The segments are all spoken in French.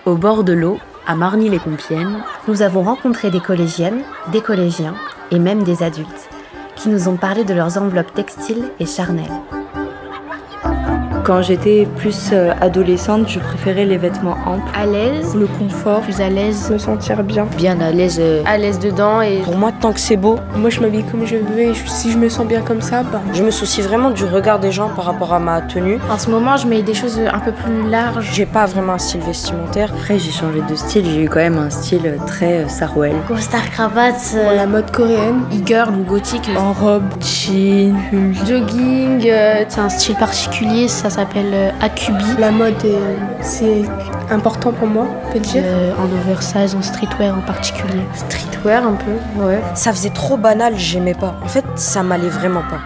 Au bord de l'eau, à Marny-les-Compiègnes, nous avons rencontré des collégiennes, des collégiens et même des adultes qui nous ont parlé de leurs enveloppes textiles et charnelles. Quand j'étais plus adolescente, je préférais les vêtements amples. À l'aise, le confort, plus à l'aise, me sentir bien. Bien à l'aise dedans. Et pour moi, tant que c'est beau, moi je m'habille comme je veux et si je me sens bien comme ça, je me soucie vraiment du regard des gens par rapport à ma tenue. En ce moment, je mets des choses un peu plus larges. J'ai pas vraiment un style vestimentaire. Après, j'ai changé de style, j'ai eu quand même un style très Sarwell. Costard cravate, la mode coréenne, e-girl ou gothique, en robe, jean, jogging, c'est un style particulier, ça s'appelle Akubi. La mode, c'est important pour moi, on peut dire. En oversize, en streetwear en particulier. Streetwear un peu, ouais. Ça faisait trop banal, j'aimais pas. En fait, ça m'allait vraiment pas.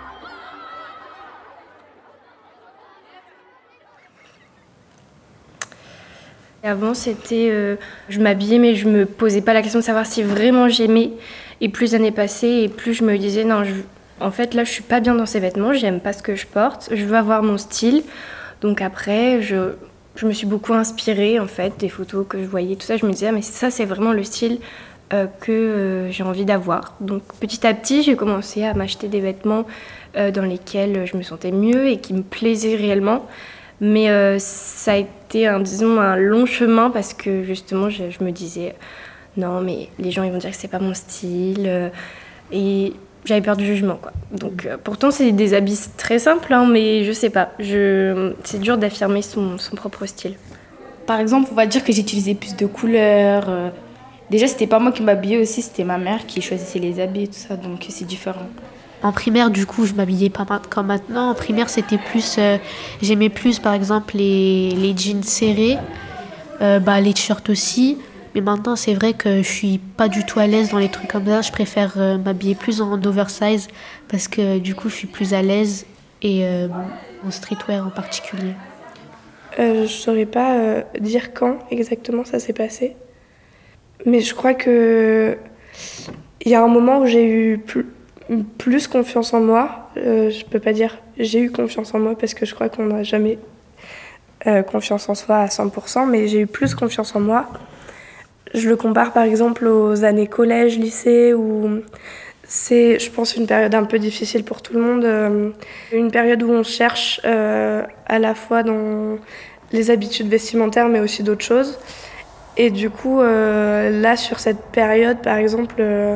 Avant, c'était, je m'habillais, mais je me posais pas la question de savoir si vraiment j'aimais. Et plus les années passaient, et plus je me disais, non, en fait, là, je suis pas bien dans ces vêtements, j'aime pas ce que je porte, je veux avoir mon style. Donc après, je me suis beaucoup inspirée, en fait, des photos que je voyais, tout ça. Je me disais, ah, mais ça, c'est vraiment le style que j'ai envie d'avoir. Donc petit à petit, j'ai commencé à m'acheter des vêtements dans lesquels je me sentais mieux et qui me plaisaient réellement. Mais ça a été, un long chemin parce que justement, je me disais, non, mais les gens, ils vont dire que c'est pas mon style. Et j'avais peur du jugement, quoi. Donc pourtant, c'est des habits très simples, hein, mais je sais pas. C'est dur d'affirmer son propre style. Par exemple, on va dire que j'utilisais plus de couleurs. Déjà, c'était pas moi qui m'habillais aussi, c'était ma mère qui choisissait les habits et tout ça, donc c'est différent. En primaire, du coup, je m'habillais pas comme maintenant. En primaire, c'était plus... j'aimais plus, par exemple, les jeans serrés, les t-shirts aussi. Mais maintenant, c'est vrai que je suis pas du tout à l'aise dans les trucs comme ça. Je préfère m'habiller plus en oversize parce que, du coup, je suis plus à l'aise et en streetwear en particulier. Je saurais pas dire quand exactement ça s'est passé. Mais je crois que il y a un moment où j'ai eu plus confiance en moi. Je peux pas dire j'ai eu confiance en moi parce que je crois qu'on n'a jamais confiance en soi à 100%, mais j'ai eu plus confiance en moi. Je le compare par exemple aux années collège, lycée, où c'est, je pense, une période un peu difficile pour tout le monde. Une période où on cherche à la fois dans les habitudes vestimentaires, mais aussi d'autres choses. Et du coup, là, sur cette période, par exemple,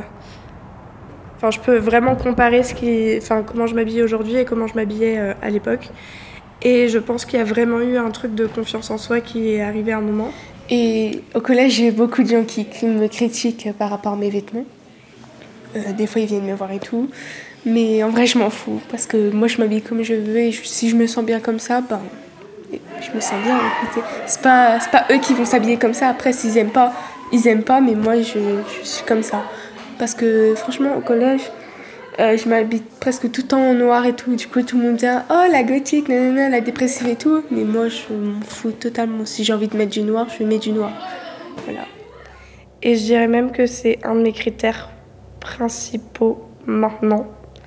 je peux vraiment comparer comment je m'habillais aujourd'hui et comment je m'habillais à l'époque. Et je pense qu'il y a vraiment eu un truc de confiance en soi qui est arrivé à un moment. Et au collège, j'ai eu beaucoup de gens qui me critiquent par rapport à mes vêtements. Des fois, ils viennent me voir et tout. Mais en vrai, je m'en fous. Parce que moi, je m'habille comme je veux. Et si je me sens bien comme ça, je me sens bien. Écoutez, c'est pas eux qui vont s'habiller comme ça. Après, s'ils aiment pas, ils aiment pas. Mais moi, je suis comme ça. Parce que franchement, au collège, je m'habille presque tout le temps en noir et tout. Du coup, tout le monde dit « Oh, la gothique, nanana, la dépressive et tout. » Mais moi, je m'en fous totalement. Si j'ai envie de mettre du noir, je mets du noir. Voilà. Et je dirais même que c'est un de mes critères principaux maintenant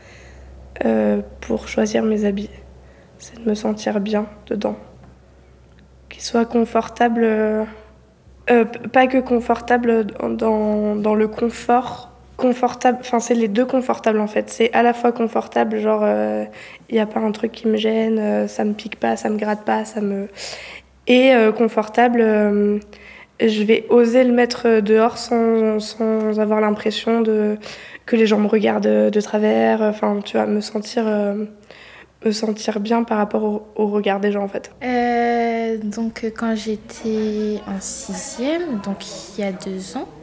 pour choisir mes habits. C'est de me sentir bien dedans. Qu'ils soient confortables, pas que confortables dans le confort. Confortable, c'est les deux confortables en fait. C'est à la fois confortable, genre y a pas un truc qui me gêne, ça me pique pas, ça me gratte pas, et confortable, je vais oser le mettre dehors sans avoir l'impression que les gens me regardent de travers, tu vois, me sentir bien par rapport au regard des gens en fait. Donc quand j'étais en 6e, donc il y a 2 ans,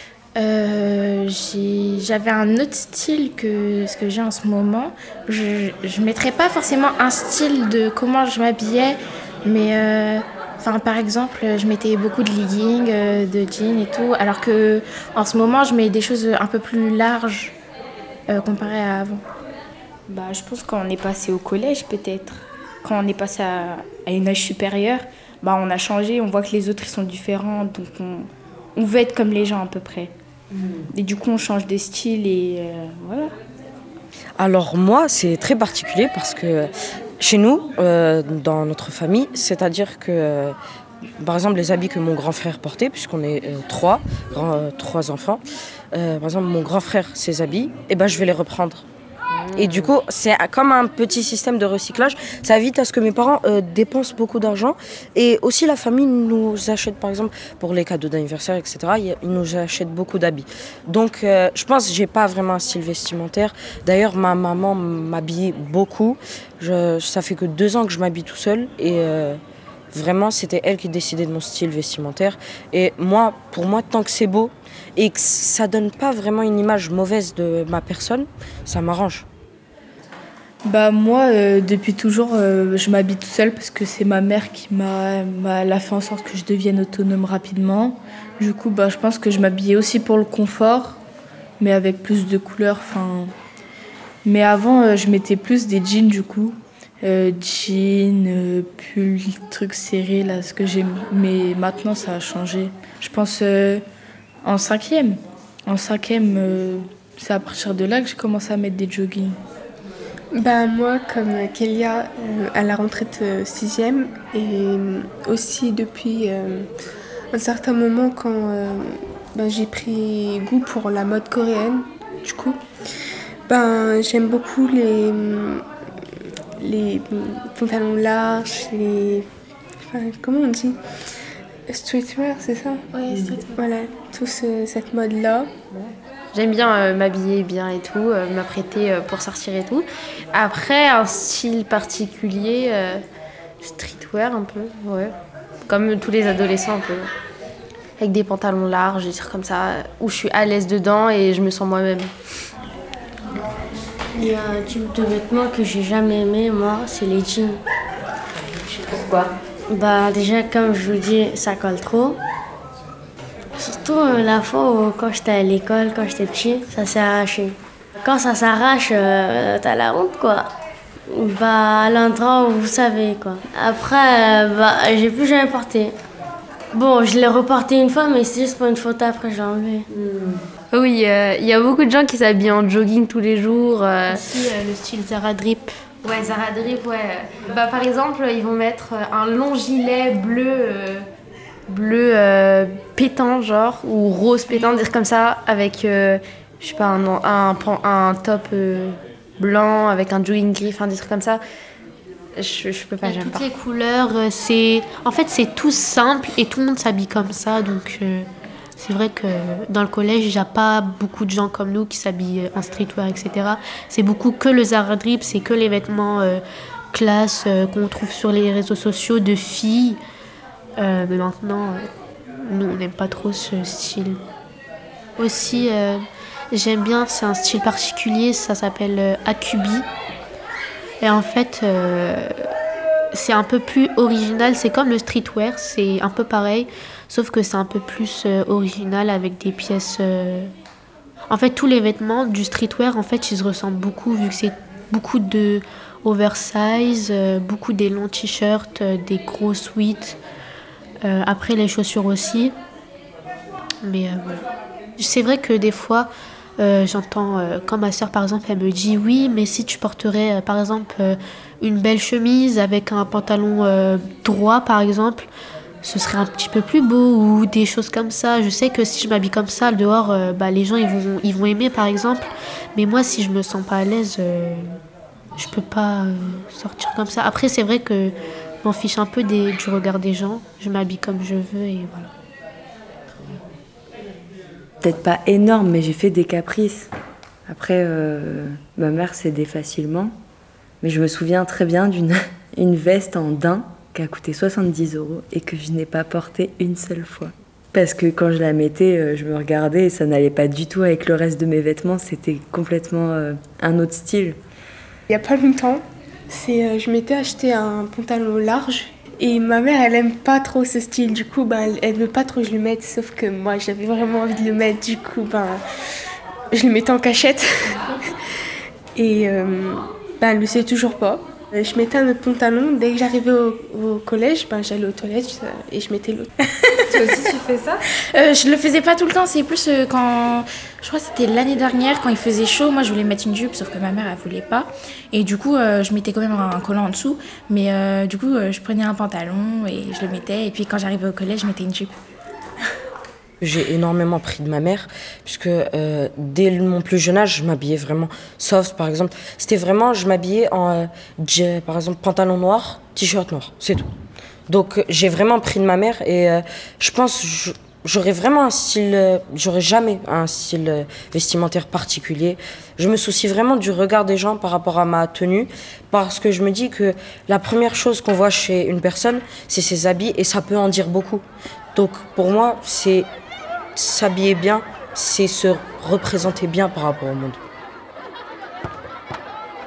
j'avais un autre style que ce que j'ai en ce moment. Je mettrais pas forcément un style de comment je m'habillais, mais par exemple, je mettais beaucoup de leggings, de jeans et tout, alors que en ce moment, je mets des choses un peu plus larges comparé à avant. Je pense quand on est passé au collège, peut-être. Quand on est passé à une âge supérieur, on a changé, on voit que les autres ils sont différents, donc on veut être comme les gens à peu près. Et du coup, on change de style et voilà. Alors moi, c'est très particulier parce que chez nous, dans notre famille, c'est-à-dire que par exemple, les habits que mon grand frère portait, puisqu'on est trois enfants. Par exemple, mon grand frère, ses habits, je vais les reprendre. Et du coup, c'est comme un petit système de recyclage. Ça évite à ce que mes parents dépensent beaucoup d'argent. Et aussi, la famille nous achète, par exemple, pour les cadeaux d'anniversaire, etc., ils nous achètent beaucoup d'habits. Donc, je pense que je n'ai pas vraiment un style vestimentaire. D'ailleurs, ma maman m'habillait beaucoup. Ça fait que 2 ans que je m'habille tout seul. Et vraiment, c'était elle qui décidait de mon style vestimentaire. Et moi, pour moi, tant que c'est beau et que ça donne pas vraiment une image mauvaise de ma personne, ça m'arrange. Moi, depuis toujours, je m'habille toute seule parce que c'est ma mère qui elle a fait en sorte que je devienne autonome rapidement. Du coup, je pense que je m'habillais aussi pour le confort, mais avec plus de couleurs. Mais avant, je mettais plus des jeans du coup. Jeans, pull, trucs serrés, là, ce que j'aime. Mais maintenant, ça a changé. Je pense en cinquième. En cinquième, c'est à partir de là que j'ai commencé à mettre des joggings. Moi, comme Kélia, à la rentrée de 6e et aussi depuis un certain moment quand j'ai pris goût pour la mode coréenne, du coup, j'aime beaucoup les pantalons larges, comment on dit? Streetwear, c'est ça? Oui, streetwear. Voilà, cette mode-là. J'aime bien m'habiller bien et tout, m'apprêter pour sortir et tout. Après, un style particulier, streetwear un peu, ouais. Comme tous les adolescents un peu. Avec des pantalons larges, des trucs comme ça, où je suis à l'aise dedans et je me sens moi-même. Il y a un type de vêtements que j'ai jamais aimé, moi, c'est les jeans. Pourquoi? Déjà, comme je vous dis, ça colle trop. Surtout la fois où, quand j'étais à l'école, quand j'étais petit, ça s'est arraché. Quand ça s'arrache, t'as la honte, quoi. À l'endroit où vous savez, quoi. Après, j'ai plus jamais porté. Bon, je l'ai reporté une fois, mais c'est juste pour une photo, après j'ai enlevé. Oui, il y a beaucoup de gens qui s'habillent en jogging tous les jours. Aussi le style Zara Drip. Ouais, Zara Drip, ouais. Par exemple, ils vont mettre un long gilet bleu pétant, genre, ou rose pétant, dire comme ça, avec, je sais pas, un top blanc, avec un jogging gris, des trucs comme ça. Je peux pas, j'aime pas. Toutes les couleurs, en fait, c'est tout simple et tout le monde s'habille comme ça, donc c'est vrai que dans le collège, il n'y a pas beaucoup de gens comme nous qui s'habillent en streetwear, etc. C'est beaucoup que le Zara Drip, c'est que les vêtements classe qu'on trouve sur les réseaux sociaux de filles. Mais maintenant, nous, on n'aime pas trop ce style. Aussi, j'aime bien, c'est un style particulier, ça s'appelle Akubi. Et en fait, c'est un peu plus original, c'est comme le streetwear, c'est un peu pareil, sauf que c'est un peu plus original avec des pièces... En fait, tous les vêtements du streetwear, en fait, ils se ressemblent beaucoup, vu que c'est beaucoup de oversize, beaucoup des longs t-shirts, des gros sweats. Après, les chaussures aussi. Mais voilà. C'est vrai que des fois, j'entends, quand ma soeur, par exemple, elle me dit « Oui, mais si tu porterais, par exemple, une belle chemise avec un pantalon droit, par exemple, ce serait un petit peu plus beau. » Ou des choses comme ça. Je sais que si je m'habille comme ça, dehors, les gens, ils vont aimer, par exemple. Mais moi, si je me sens pas à l'aise, je peux pas sortir comme ça. Après, c'est vrai que je m'en fiche un peu du regard des gens. Je m'habille comme je veux et voilà. Peut-être pas énorme, mais j'ai fait des caprices. Après, ma mère cédait facilement. Mais je me souviens très bien d'une veste en daim qui a coûté 70 € et que je n'ai pas portée une seule fois. Parce que quand je la mettais, je me regardais et ça n'allait pas du tout avec le reste de mes vêtements. C'était complètement un autre style. Il n'y a pas longtemps, je m'étais acheté un pantalon large et ma mère, elle aime pas trop ce style. Du coup, elle veut pas trop que je le mette, sauf que moi, j'avais vraiment envie de le mettre. Du coup, je le mettais en cachette. Et elle le sait toujours pas. Je mettais un autre pantalon. Dès que j'arrivais au collège, j'allais aux toilettes et je mettais l'autre. Toi aussi, tu fais ça? Je le faisais pas tout le temps, c'est plus quand... Je crois que c'était l'année dernière, quand il faisait chaud, moi je voulais mettre une jupe, sauf que ma mère elle voulait pas. Et du coup, je mettais quand même un collant en dessous. Mais du coup, je prenais un pantalon et je le mettais. Et puis quand j'arrivais au collège, je mettais une jupe. J'ai énormément pris de ma mère, puisque dès mon plus jeune âge, je m'habillais vraiment soft, par exemple. C'était vraiment, je m'habillais en, par exemple, pantalon noir, t-shirt noir, c'est tout. Donc j'ai vraiment pris de ma mère et je pense j'aurais vraiment un style, j'aurais jamais un style vestimentaire particulier. Je me soucie vraiment du regard des gens par rapport à ma tenue, parce que je me dis que la première chose qu'on voit chez une personne, c'est ses habits et ça peut en dire beaucoup. Donc pour moi, c'est s'habiller bien, c'est se représenter bien par rapport au monde.